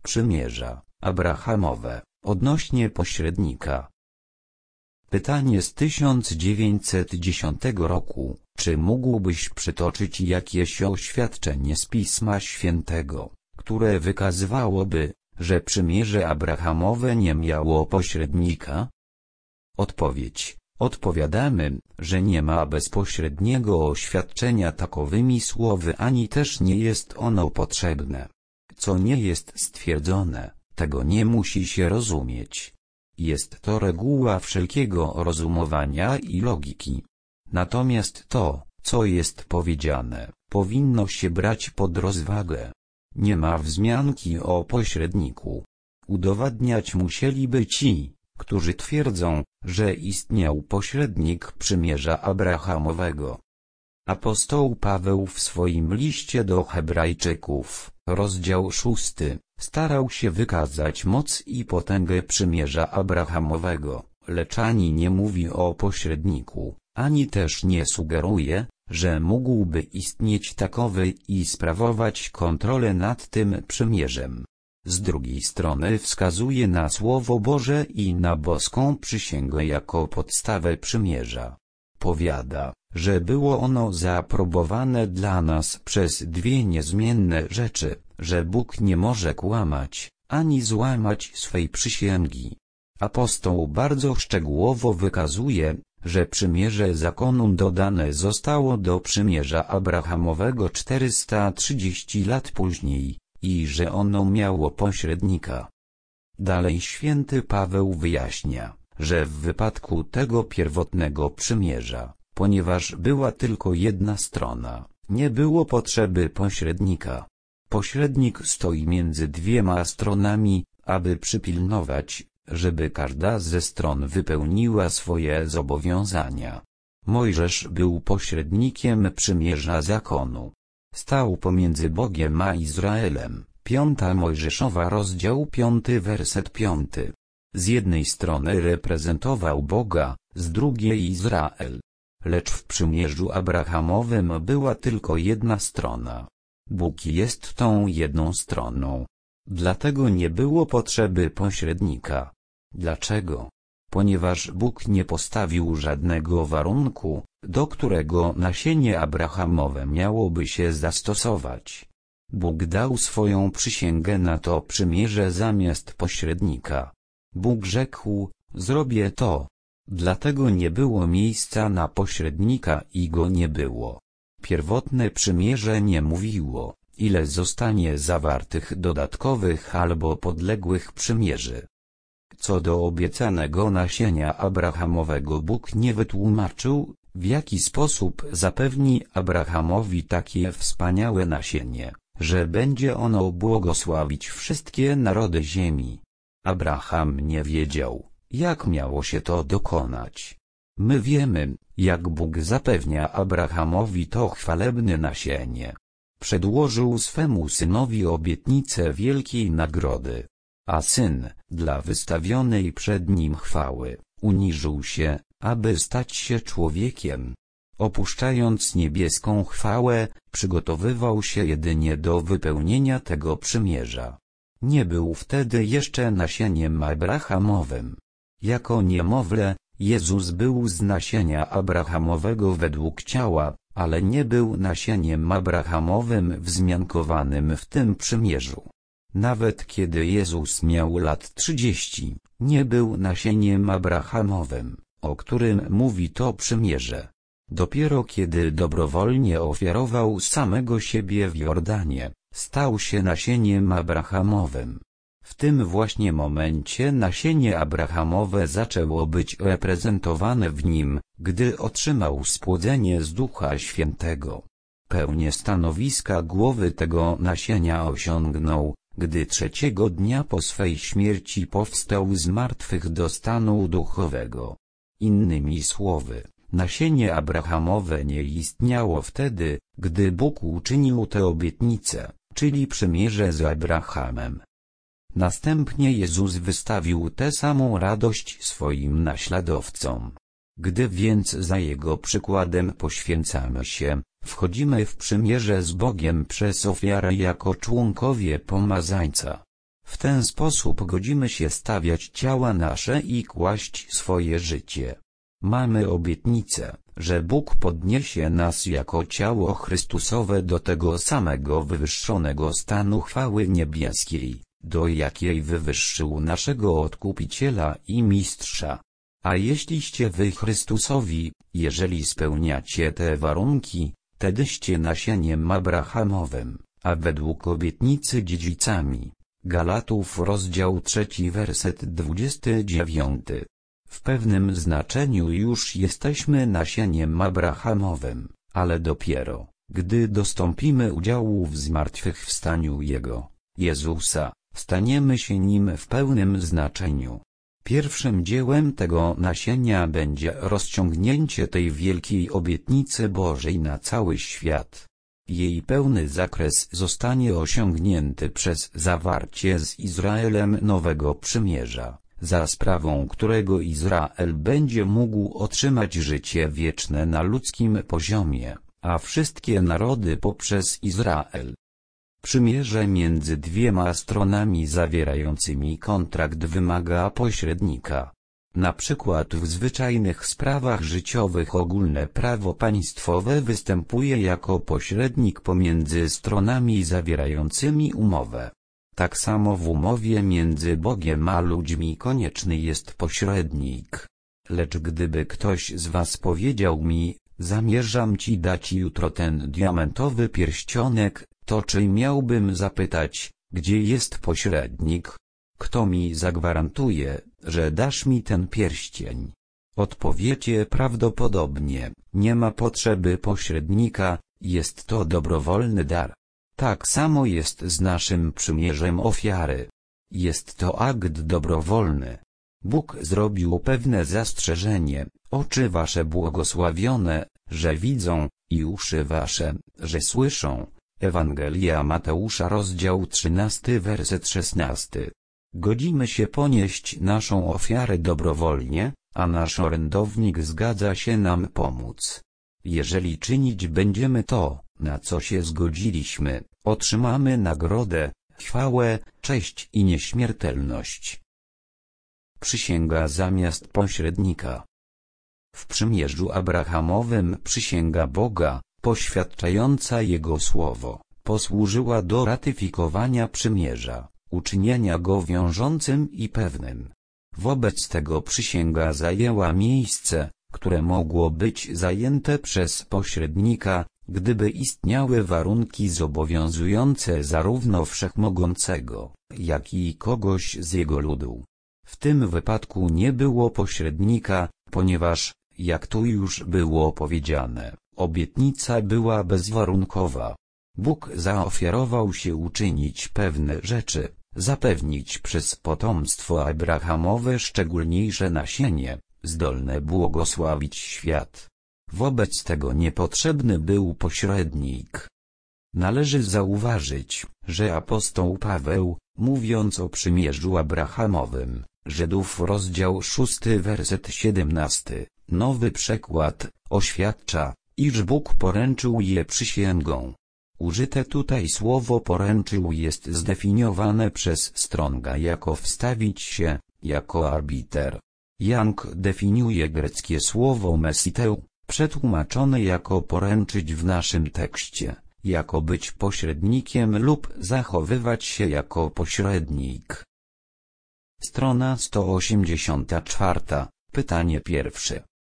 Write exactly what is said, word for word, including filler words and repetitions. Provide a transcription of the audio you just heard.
przymierza abrahamowe, odnośnie pośrednika. Pytanie z tysiąc dziewięćset dziesiątego roku, czy mógłbyś przytoczyć jakieś oświadczenie z Pisma Świętego, które wykazywałoby, że przymierze abrahamowe nie miało pośrednika? Odpowiedź. Odpowiadamy, że nie ma bezpośredniego oświadczenia takowymi słowy, ani też nie jest ono potrzebne. Co nie jest stwierdzone, tego nie musi się rozumieć. Jest to reguła wszelkiego rozumowania i logiki. Natomiast to, co jest powiedziane, powinno się brać pod rozwagę. Nie ma wzmianki o pośredniku. Udowadniać musieliby ci, którzy twierdzą, że istniał pośrednik przymierza abrahamowego. Apostoł Paweł w swoim liście do Hebrajczyków, rozdział szósty, starał się wykazać moc i potęgę przymierza abrahamowego, lecz ani nie mówi o pośredniku, ani też nie sugeruje, że mógłby istnieć takowy i sprawować kontrolę nad tym przymierzem. Z drugiej strony wskazuje na Słowo Boże i na boską przysięgę jako podstawę przymierza. Powiada, że było ono zaaprobowane dla nas przez dwie niezmienne rzeczy, że Bóg nie może kłamać, ani złamać swej przysięgi. Apostoł bardzo szczegółowo wykazuje, że przymierze zakonu dodane zostało do przymierza abrahamowego czterysta trzydzieści lat później, i że ono miało pośrednika. Dalej święty Paweł wyjaśnia, że w wypadku tego pierwotnego przymierza, ponieważ była tylko jedna strona, nie było potrzeby pośrednika. Pośrednik stoi między dwiema stronami, aby przypilnować, żeby każda ze stron wypełniła swoje zobowiązania. Mojżesz był pośrednikiem przymierza zakonu. Stał pomiędzy Bogiem a Izraelem. Piąta Mojżeszowa, rozdział piąty, werset piąty. Z jednej strony reprezentował Boga, z drugiej Izrael. Lecz w przymierzu abrahamowym była tylko jedna strona. Bóg jest tą jedną stroną. Dlatego nie było potrzeby pośrednika. Dlaczego? Ponieważ Bóg nie postawił żadnego warunku, do którego nasienie abrahamowe miałoby się zastosować. Bóg dał swoją przysięgę na to przymierze zamiast pośrednika. Bóg rzekł, zrobię to. Dlatego nie było miejsca na pośrednika i go nie było. Pierwotne przymierze nie mówiło, ile zostanie zawartych dodatkowych albo podległych przymierzy. Co do obiecanego nasienia abrahamowego, Bóg nie wytłumaczył, w jaki sposób zapewni Abrahamowi takie wspaniałe nasienie, że będzie ono błogosławić wszystkie narody ziemi. Abraham nie wiedział, jak miało się to dokonać. My wiemy, jak Bóg zapewnia Abrahamowi to chwalebne nasienie. Przedłożył swemu synowi obietnicę wielkiej nagrody. A syn, dla wystawionej przed nim chwały, uniżył się, aby stać się człowiekiem. Opuszczając niebieską chwałę, przygotowywał się jedynie do wypełnienia tego przymierza. Nie był wtedy jeszcze nasieniem abrahamowym. Jako niemowlę, Jezus był z nasienia abrahamowego według ciała, ale nie był nasieniem abrahamowym wzmiankowanym w tym przymierzu. Nawet kiedy Jezus miał lat trzydzieści, nie był nasieniem abrahamowym, o którym mówi to przymierze. Dopiero kiedy dobrowolnie ofiarował samego siebie w Jordanie, stał się nasieniem abrahamowym. W tym właśnie momencie nasienie abrahamowe zaczęło być reprezentowane w nim, gdy otrzymał spłodzenie z Ducha Świętego. Pełnię stanowiska głowy tego nasienia osiągnął, gdy trzeciego dnia po swej śmierci powstał z martwych do stanu duchowego. Innymi słowy, nasienie abrahamowe nie istniało wtedy, gdy Bóg uczynił tę obietnicę, czyli przymierze z Abrahamem. Następnie Jezus wystawił tę samą radość swoim naśladowcom. Gdy więc za Jego przykładem poświęcamy się, wchodzimy w przymierze z Bogiem przez ofiarę jako członkowie pomazańca. W ten sposób godzimy się stawiać ciała nasze i kłaść swoje życie. Mamy obietnicę, że Bóg podniesie nas jako ciało Chrystusowe do tego samego wywyższonego stanu chwały niebieskiej, do jakiej wywyższył naszego Odkupiciela i Mistrza. A jeśliście wy Chrystusowi, jeżeli spełniacie te warunki, tedyście nasieniem Abrahamowym, a według obietnicy dziedzicami. Galatów rozdział trzeci werset dwudziesty dziewiąty. W pewnym znaczeniu już jesteśmy nasieniem Abrahamowym, ale dopiero, gdy dostąpimy udziału w zmartwychwstaniu Jego, Jezusa, staniemy się Nim w pełnym znaczeniu. Pierwszym dziełem tego nasienia będzie rozciągnięcie tej wielkiej obietnicy Bożej na cały świat. Jej pełny zakres zostanie osiągnięty przez zawarcie z Izraelem nowego przymierza, za sprawą którego Izrael będzie mógł otrzymać życie wieczne na ludzkim poziomie, a wszystkie narody poprzez Izrael. Przymierze między dwiema stronami zawierającymi kontrakt wymaga pośrednika. Na przykład w zwyczajnych sprawach życiowych ogólne prawo państwowe występuje jako pośrednik pomiędzy stronami zawierającymi umowę. Tak samo w umowie między Bogiem a ludźmi konieczny jest pośrednik. Lecz gdyby ktoś z was powiedział mi, zamierzam ci dać jutro ten diamentowy pierścionek, to czy miałbym zapytać, gdzie jest pośrednik? Kto mi zagwarantuje, że dasz mi ten pierścień? Odpowiecie prawdopodobnie, nie ma potrzeby pośrednika, jest to dobrowolny dar. Tak samo jest z naszym przymierzem ofiary. Jest to akt dobrowolny. Bóg zrobił pewne zastrzeżenie, oczy wasze błogosławione, że widzą, i uszy wasze, że słyszą. Ewangelia Mateusza rozdział trzynasty werset szesnasty. Godzimy się ponieść naszą ofiarę dobrowolnie, a nasz orędownik zgadza się nam pomóc. Jeżeli czynić będziemy to, na co się zgodziliśmy, otrzymamy nagrodę, chwałę, cześć i nieśmiertelność. Przysięga zamiast pośrednika. W przymierzu Abrahamowym przysięga Boga, poświadczająca Jego słowo, posłużyła do ratyfikowania przymierza, uczynienia go wiążącym i pewnym. Wobec tego przysięga zajęła miejsce, które mogło być zajęte przez pośrednika, gdyby istniały warunki zobowiązujące zarówno Wszechmogącego, jak i kogoś z jego ludu. W tym wypadku nie było pośrednika, ponieważ, jak tu już było powiedziane, obietnica była bezwarunkowa. Bóg zaofiarował się uczynić pewne rzeczy, zapewnić przez potomstwo Abrahamowe szczególniejsze nasienie, zdolne błogosławić świat. Wobec tego niepotrzebny był pośrednik. Należy zauważyć, że apostoł Paweł, mówiąc o przymierzu Abrahamowym, Żydów rozdział szósty werset siedemnasty, nowy przekład, oświadcza, iż Bóg poręczył je przysięgą. Użyte tutaj słowo poręczył jest zdefiniowane przez Stronga jako wstawić się, jako arbiter. Young definiuje greckie słowo mesiteu, przetłumaczone jako poręczyć w naszym tekście, jako być pośrednikiem lub zachowywać się jako pośrednik. Strona sto osiemdziesiąta czwarta, pytanie pierwsze.